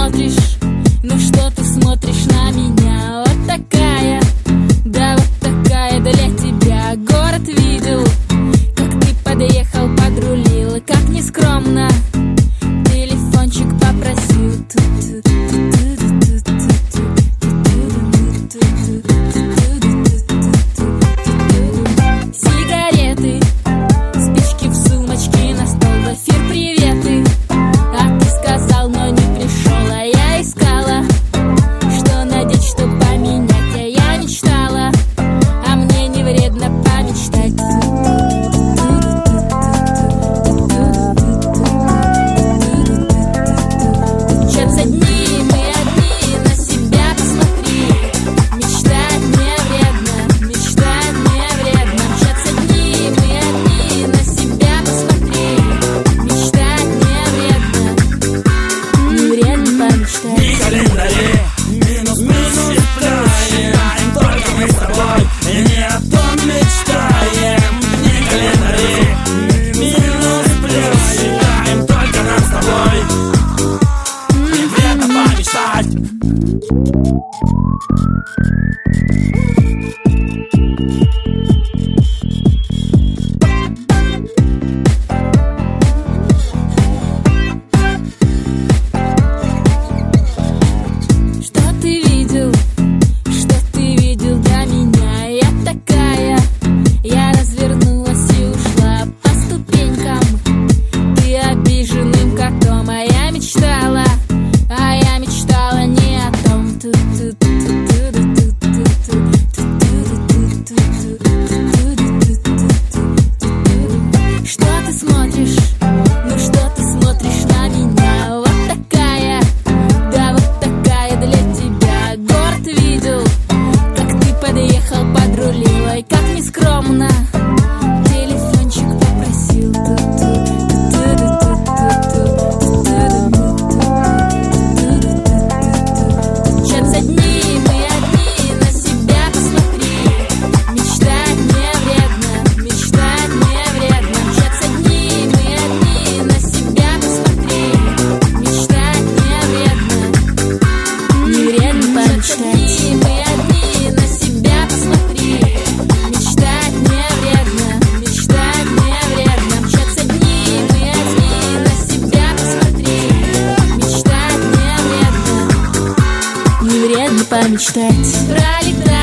смотришь? Ну что ты смотришь на меня? Вот такая, да вот такая для тебя. Город видел, как ты подъехал, подрулил, как нескромно телефончик попросил. Сигареты, спички в сумочке, на стол, в эфир приветы. А ты сказал, но не пришел, а я искала, что надеть, что поменять. А я мечтала, а мне не вредно помечтать. Чем за дни мы одни, на себя посмотри. Мечтать не вредно, мечтать не вредно. Мчатся дни мы одни, на себя посмотри. Мечтать не вредно, не вредно помечтать. Ни календаре, минус считаем, только мы с тобой не о том мечтаем. Ни календаре, минус плюс считаем, только нам с тобой не вредно помечтать. Что ты видел для меня? Я такая, я развернулась и ушла по ступенькам. Ты обиженным котом, а я мечтала не о том. Что ты смотришь? Ну что ты смотришь на меня? Вот такая, да вот такая для тебя. Город видел, как ты подъехал, подрулил, и как нескромно телефончик попросил. Мчатся дни мы одни, на себя посмотри. Мечтать не вредно, мечтать не вредно. Мчатся дни мы одни, на себя посмотри. Мечтать не вредно, не вредно помечтать. Дни мы одни, на себя посмотри. Мечтать не вредно, мечтать не вредно. Мчатся дни мы одни, на себя посмотри. Мечтать не вредно, не вредно помечтать. Пролетает